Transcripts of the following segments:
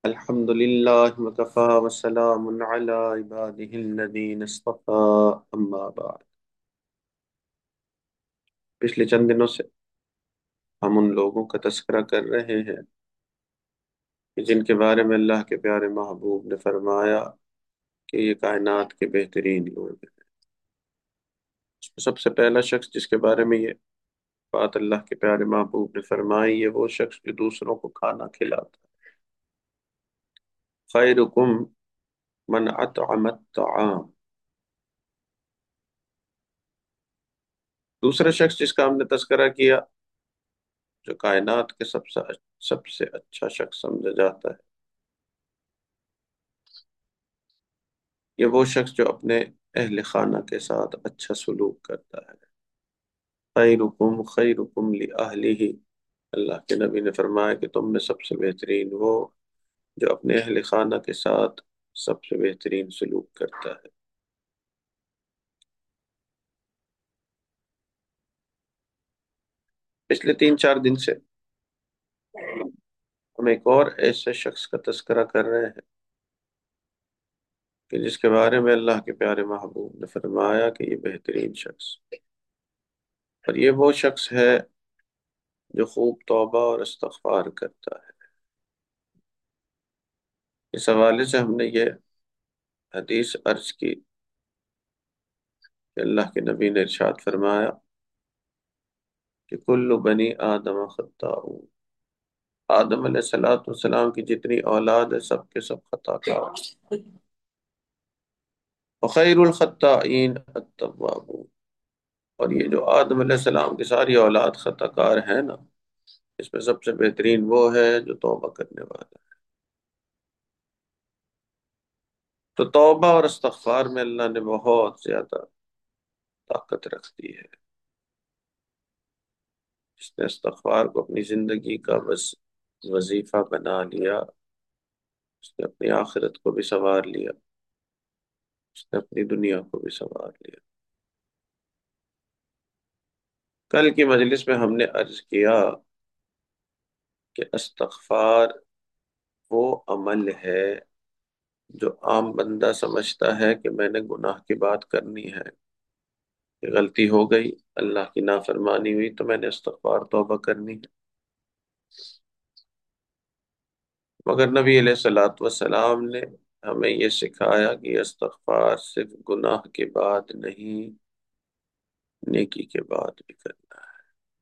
الحمد لله وكفى وسلام على عباده الذين اصطفى أما بعد. پچھلے چند دنوں سے ہم ان لوگوں کا تذکرہ کر رہے ہیں کہ جن کے بارے میں اللہ کے پیارے محبوب نے فرمایا کہ یہ کائنات کے بہترین لوگ ہیں. اس میں سب سے پہلا شخص جس کے بارے میں یہ بات اللہ کے پیارے محبوب نے فرمائی، یہ وہ شخص جو دوسروں کو کھانا کھلاتا ہے. خیرکم من اطعم الطعام. دوسرا شخص جس کا ہم نے تذکرہ کیا، جو کائنات کے سب سے اچھا شخص سمجھا جاتا ہے، یہ وہ شخص جو اپنے اہل خانہ کے ساتھ اچھا سلوک کرتا ہے. خیرکم خیرکم لأہلہ. اللہ کے نبی نے فرمایا کہ تم میں سب سے بہترین وہ جو اپنے اہل خانہ کے ساتھ سب سے بہترین سلوک کرتا ہے. پچھلے 3-4 دن سے ہم ایک اور ایسے شخص کا تذکرہ کر رہے ہیں کہ جس کے بارے میں اللہ کے پیارے محبوب نے فرمایا کہ یہ بہترین شخص، اور یہ وہ شخص ہے جو خوب توبہ اور استغفار کرتا ہے. اس حوالے سے ہم نے یہ حدیث عرض کی کہ اللہ کے نبی نے ارشاد فرمایا کہ کل بنی آدم خطاؤ. آدم علیہ السلام کی جتنی اولاد ہے سب کے سب خطا کار. وخیر الخطائین التوابون. اور یہ جو آدم علیہ السلام کی ساری اولاد خطا کار ہے نا، اس میں سب سے بہترین وہ ہے جو توبہ کرنے والا ہے. تو توبہ اور استغفار میں اللہ نے بہت زیادہ طاقت رکھ دی ہے. جس نے استغفار کو اپنی زندگی کا بس وظیفہ بنا لیا، اس نے اپنی آخرت کو بھی سنوار لیا، اس نے اپنی دنیا کو بھی سنوار لیا. کل کی مجلس میں ہم نے عرض کیا کہ استغفار وہ عمل ہے جو عام بندہ سمجھتا ہے کہ میں نے گناہ کی بات کرنی ہے، کہ غلطی ہو گئی، اللہ کی نافرمانی ہوئی تو میں نے استغفار توبہ کرنی ہے. مگر نبی علیہ السلام نے ہمیں یہ سکھایا کہ استغفار صرف گناہ کے بعد نہیں، نیکی کے بعد بھی کرنا ہے.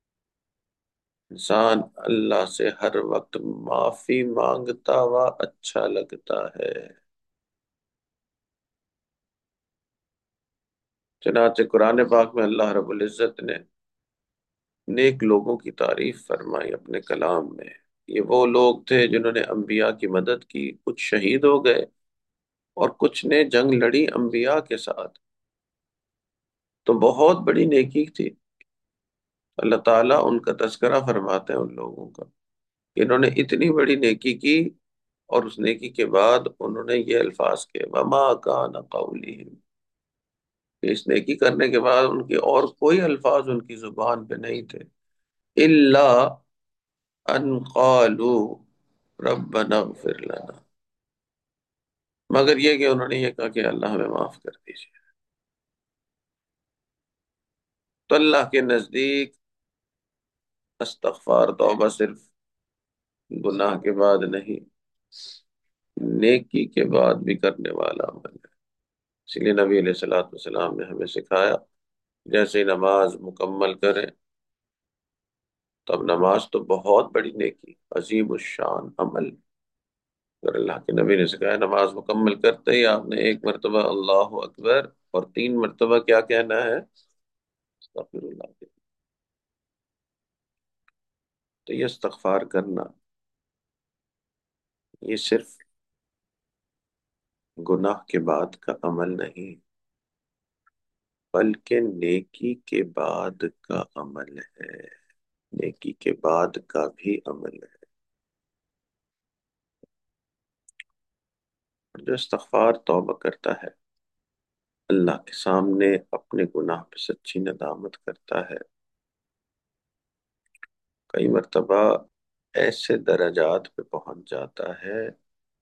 انسان اللہ سے ہر وقت معافی مانگتا ہوا اچھا لگتا ہے. چنانچہ قرآن پاک میں اللہ رب العزت نے نیک لوگوں کی تعریف فرمائی اپنے کلام میں. یہ وہ لوگ تھے جنہوں نے انبیاء کی مدد کی، کچھ شہید ہو گئے اور کچھ نے جنگ لڑی انبیاء کے ساتھ. تو بہت بڑی نیکی تھی. اللہ تعالیٰ ان کا تذکرہ فرماتے ہیں ان لوگوں کا کہ انہوں نے اتنی بڑی نیکی کی، اور اس نیکی کے بعد انہوں نے یہ الفاظ کہے وما کان قولہم. اس نیکی کرنے کے بعد ان کے اور کوئی الفاظ ان کی زبان پہ نہیں تھے الا ان قالوا ربنا اغفر لنا، مگر یہ کہ انہوں نے یہ کہا کہ اللہ ہمیں معاف کر دیجیے. تو اللہ کے نزدیک استغفار توبہ صرف گناہ کے بعد نہیں، نیکی کے بعد بھی کرنے والا عمل ہے. اس لیے نبی علیہ السلام نے ہمیں سکھایا جیسے ہی نماز مکمل کریں، تب نماز تو بہت بڑی نیکی، عظیم الشان عمل. اور اللہ کے نبی نے سکھایا نماز مکمل کرتے ہی آپ نے ایک مرتبہ اللہ اکبر اور 3 مرتبہ کیا کہنا ہے؟ استغفر اللہ. تو یہ استغفار کرنا یہ صرف گناہ کے بعد کا عمل نہیں، بلکہ نیکی کے بعد کا عمل ہے. نیکی کے بعد کا بھی عمل ہے. اور جو استغفار توبہ کرتا ہے، اللہ کے سامنے اپنے گناہ پہ سچی ندامت کرتا ہے، کئی مرتبہ ایسے درجات پہ پہنچ جاتا ہے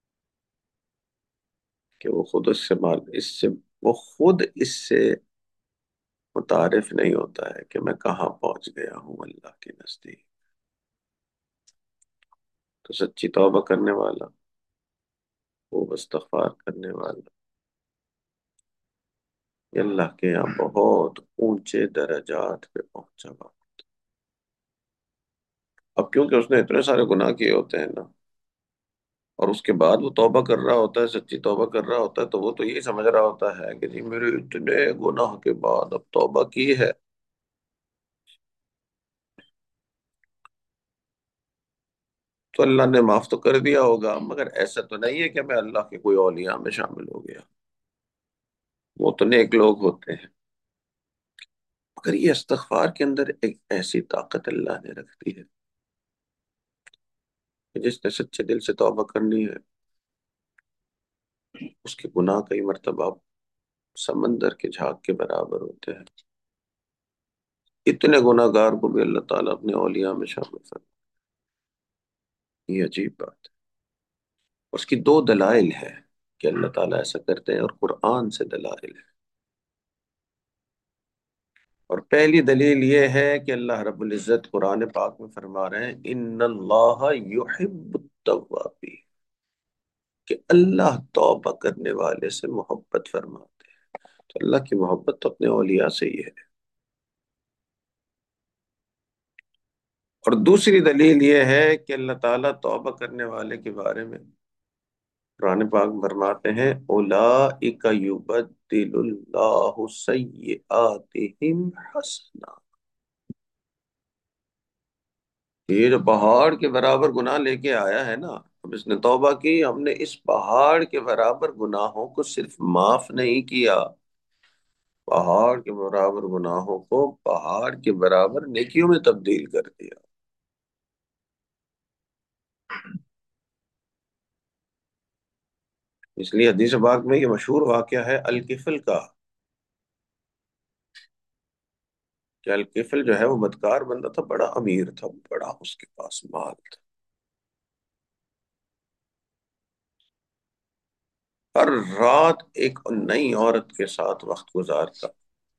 کہ وہ خود اس سے وہ خود اس سے متعارف نہیں ہوتا ہے کہ میں کہاں پہنچ گیا ہوں اللہ کے نزدیک. تو سچی توبہ کرنے والا، وہ استغفار کرنے والا، یہ اللہ کے یہاں بہت اونچے درجات پہ پہنچا ہوا. اب کیونکہ اس نے اتنے سارے گناہ کیے ہوتے ہیں نا، اور اس کے بعد وہ توبہ کر رہا ہوتا ہے، سچی توبہ کر رہا ہوتا ہے، تو وہ تو یہی سمجھ رہا ہوتا ہے کہ جی میرے اتنے گناہ کے بعد اب توبہ کی ہے تو اللہ نے معاف تو کر دیا ہوگا. مگر ایسا تو نہیں ہے کہ میں اللہ کے کوئی اولیاء میں شامل ہو گیا. وہ تو نیک لوگ ہوتے ہیں. مگر یہ استغفار کے اندر ایک ایسی طاقت اللہ نے رکھ دی ہے کہ جس نے سچے دل سے توبہ کرنی ہے، اس کے گناہ کئی مرتبہ سمندر کے جھاگ کے برابر ہوتے ہیں. اتنے گناہ گار کو بھی اللہ تعالیٰ اپنے اولیاء میں شامل کر. یہ عجیب بات ہے. اس کی دو دلائل ہے کہ اللہ تعالیٰ ایسا کرتے ہیں، اور قرآن سے دلائل ہے. اور پہلی دلیل یہ ہے کہ اللہ رب العزت قرآن پاک میں فرما رہے ہیں ان اللہ یحب التوابین، کہ اللہ توبہ کرنے والے سے محبت فرماتے ہیں. تو اللہ کی محبت تو اپنے اولیاء سے ہی ہے. اور دوسری دلیل یہ ہے کہ اللہ تعالیٰ توبہ کرنے والے کے بارے میں قرآن پاک فرماتے ہیں اولئک یبدل اللہ سیئاتہم حسنات. یہ جو پہاڑ کے برابر گناہ لے کے آیا ہے نا، اب اس نے توبہ کی، ہم نے اس پہاڑ کے برابر گناہوں کو صرف معاف نہیں کیا، پہاڑ کے برابر گناہوں کو پہاڑ کے برابر نیکیوں میں تبدیل کر دیا. اس لیے حدیث پاک میں یہ مشہور واقعہ ہے الکفل کا، کہ الکفل جو ہے وہ بدکار بندہ تھا، بڑا امیر تھا، بڑا اس کے پاس مال تھا. ہر رات ایک نئی عورت کے ساتھ وقت گزارتا.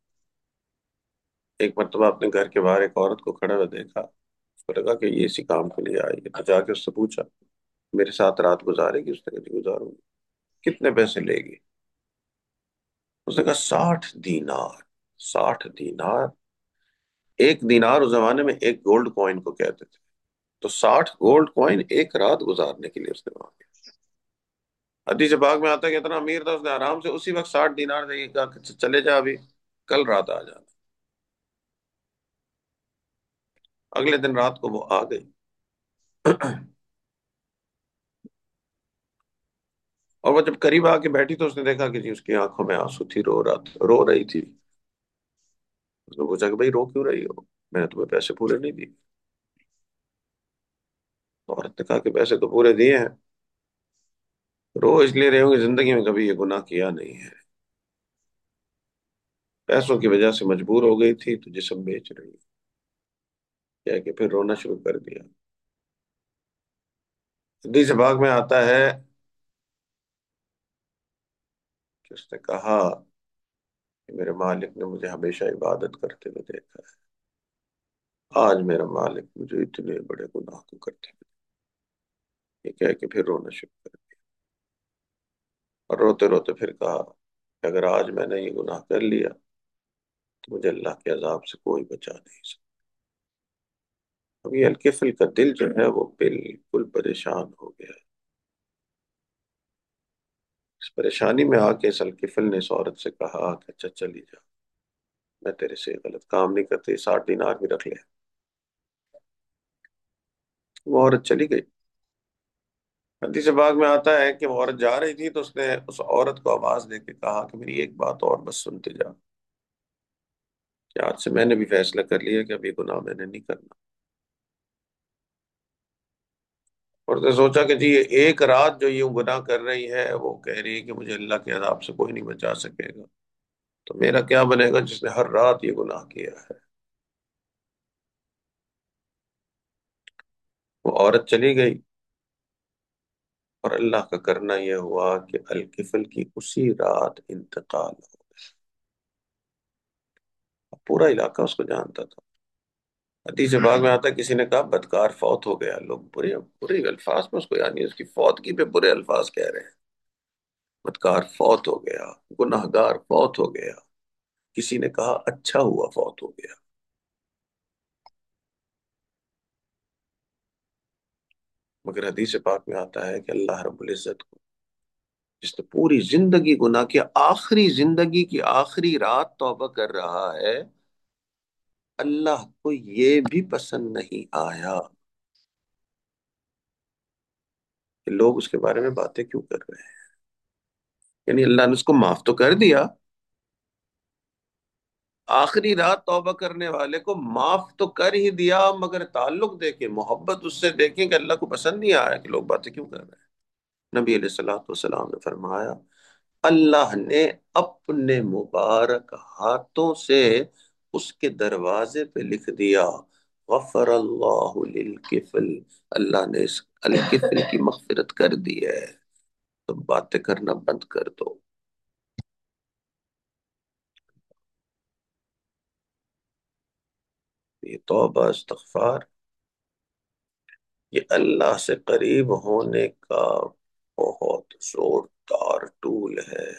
ایک مرتبہ اپنے گھر کے باہر ایک عورت کو کھڑا ہوا دیکھا، اس کو لگا کہ یہ اسی کام کے لیے آئی ہے، تو جا کے اس سے پوچھا میرے ساتھ رات گزارے گی؟ اس نے کہا جی گزاروں گی. کتنے پیسے لے گی؟ اس نے کہا 60 دینار. 60 دینار، ایک دینار اس زمانے میں ایک گولڈ کوائن کو کہتے تھے. تو 60 گولڈ کوائن ایک رات گزارنے کے لیے اس نے مانگے. حدیث پاک میں آتا ہے کہ اتنا امیر تھا، اس نے آرام سے اسی وقت 60 دینار دے کے کہا کہ چلے جا، ابھی کل رات آ جانا. اگلے دن رات کو وہ آ گئی. اور وہ جب قریب آ کے بیٹھی تو اس نے دیکھا کہ جی اس کی آنکھوں میں آنسو تھی، رو رہی تھی. اس نے پوچھا کہ بھائی رو کیوں رہی ہو؟ میں نے تمہیں پیسے پورے نہیں دیے. تو عورت نے کہا کہ پیسے تو پورے دیے ہیں، رو اس لیے رہے ہوں کہ زندگی میں کبھی یہ گناہ کیا نہیں ہے، پیسوں کی وجہ سے مجبور ہو گئی تھی تو جسم بیچ رہی ہے. کیا کہ پھر رونا شروع کر دیا. حدیث پاک میں آتا ہے کہ اس نے کہا کہ میرے مالک نے مجھے ہمیشہ عبادت کرتے ہوئے دیکھا ہے، آج میرا مالک مجھے اتنے بڑے گناہ کو کرتے ہوئے. یہ کہہ کے پھر رونا شروع کر دیا. اور روتے روتے پھر کہا کہ اگر آج میں نے یہ گناہ کر لیا تو مجھے اللہ کے عذاب سے کوئی بچا نہیں سکتا. اب یہ الکفل کا دل جو ہے وہ بالکل پریشان ہو گیا. اس پریشانی میں آ کے اس الکفل نے اس عورت سے کہا کہ اچھا چلی جا، میں تیرے سے غلط کام نہیں کرتی، 60 دینار بھی رکھ لے. وہ عورت چلی گئی. حدیث پاک میں آتا ہے کہ وہ عورت جا رہی تھی تو اس نے اس عورت کو آواز دے کے کہا کہ میری ایک بات اور بس سنتے جا، کہ آج سے میں نے بھی فیصلہ کر لیا کہ ابھی گناہ میں نے نہیں کرنا. اور اس نے سوچا کہ جی یہ ایک رات جو یہ گناہ کر رہی ہے وہ کہہ رہی ہے کہ مجھے اللہ کے عذاب سے کوئی نہیں بچا سکے گا، تو میرا کیا بنے گا جس نے ہر رات یہ گناہ کیا ہے. وہ عورت چلی گئی. اور اللہ کا کرنا یہ ہوا کہ الکفل کی اسی رات انتقال ہو۔ پورا علاقہ اس کو جانتا تھا۔ حدیث پاک میں آتا ہے کسی نے کہا بدکار فوت ہو گیا، لوگ برے برے الفاظ میں اس کو، یعنی اس کی فوتگی پہ برے الفاظ کہہ رہے ہیں، بدکار فوت ہو گیا، گناہ گار فوت ہو گیا۔ کسی نے کہا اچھا ہوا فوت ہو گیا۔ مگر حدیث پاک میں آتا ہے کہ اللہ رب العزت کو، جس نے پوری زندگی گناہ کیا، آخری زندگی کی آخری رات توبہ کر رہا ہے، اللہ کو یہ بھی پسند نہیں آیا کہ لوگ اس کے بارے میں باتیں کیوں کر رہے ہیں۔ یعنی اللہ نے اس کو معاف تو کر دیا، آخری رات توبہ کرنے والے کو معاف تو کر ہی دیا، مگر تعلق دیکھیں، محبت اس سے دیکھیں کہ اللہ کو پسند نہیں آیا کہ لوگ باتیں کیوں کر رہے ہیں۔ نبی علیہ الصلوۃ والسلام نے فرمایا اللہ نے اپنے مبارک ہاتھوں سے اس کے دروازے پہ لکھ دیا غفر اللہ للکفل، اللہ نے اس الکفل کی مغفرت کر دی ہے، تو باتیں کرنا بند کر دو۔ یہ توبہ استغفار، یہ اللہ سے قریب ہونے کا بہت زوردار ٹول ہے،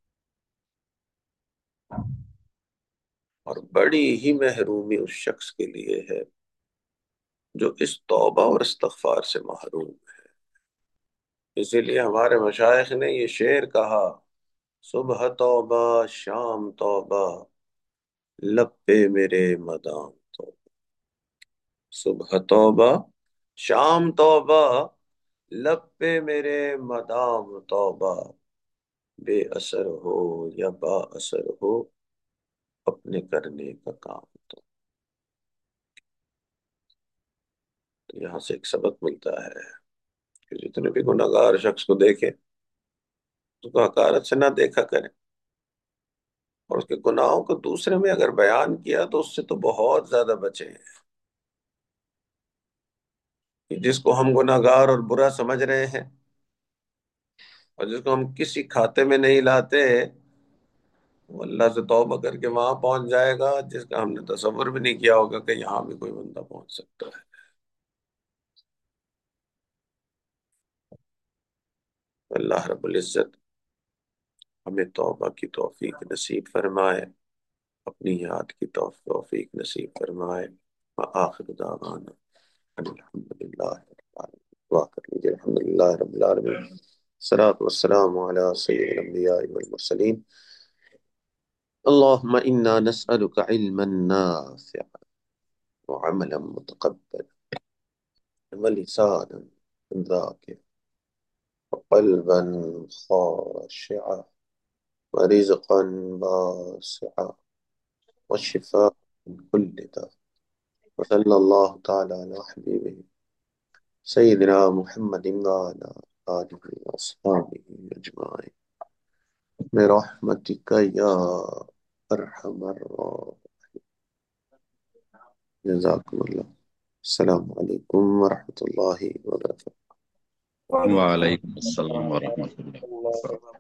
اور بڑی ہی محرومی اس شخص کے لیے ہے جو اس توبہ اور استغفار سے محروم ہے۔ اسی لیے ہمارے مشائخ نے یہ شعر کہا، صبح توبہ شام توبہ لب پہ میرے مدام توبہ، صبح توبہ شام توبہ لب پہ میرے مدام توبہ، بے اثر ہو یا با اثر ہو اپنے کرنے کا کام تو یہاں سے ایک سبق ملتا ہے کہ جتنے بھی گناہ گار شخص کو دیکھیں اس کو حقارت سے نہ دیکھا کریں، اور اس کے گناہوں کو دوسرے میں اگر بیان کیا تو اس سے تو بہت زیادہ بچے ہیں۔ کہ جس کو ہم گناہ گار اور برا سمجھ رہے ہیں اور جس کو ہم کسی کھاتے میں نہیں لاتے، وہ اللہ سے توبہ کر کے وہاں پہنچ جائے گا جس کا ہم نے تصور بھی نہیں کیا ہوگا کہ یہاں بھی کوئی بندہ پہنچ سکتا ہے۔ اللہ رب العزت ہمیں توبہ کی توفیق نصیب فرمائے، اپنی یاد کی توفیق نصیب فرمائے۔ وآخر دعوانا ان الحمدللہ رب العالمین۔ دعا کر لیجیے، الحمدللہ رب العالمین، الصلاۃ والسلام علی سید الانبیاء والمرسلین، اللهم انا نسألك علما نافعا وعملا متقبلا ولسانا ذاكرا وقلبا خاشعا ورزقا واسعا والشفاء من كل داء، وصلى الله تعالى على حبيبه سيدنا محمد وعلى آله وأصحابه أجمعين برحمتك يا أرحم الراحمين۔ جزاكم الله، السلام عليكم ورحمة الله وبركاته۔ وعلیکم السلام ورحمۃ اللہ وبرکاتہ۔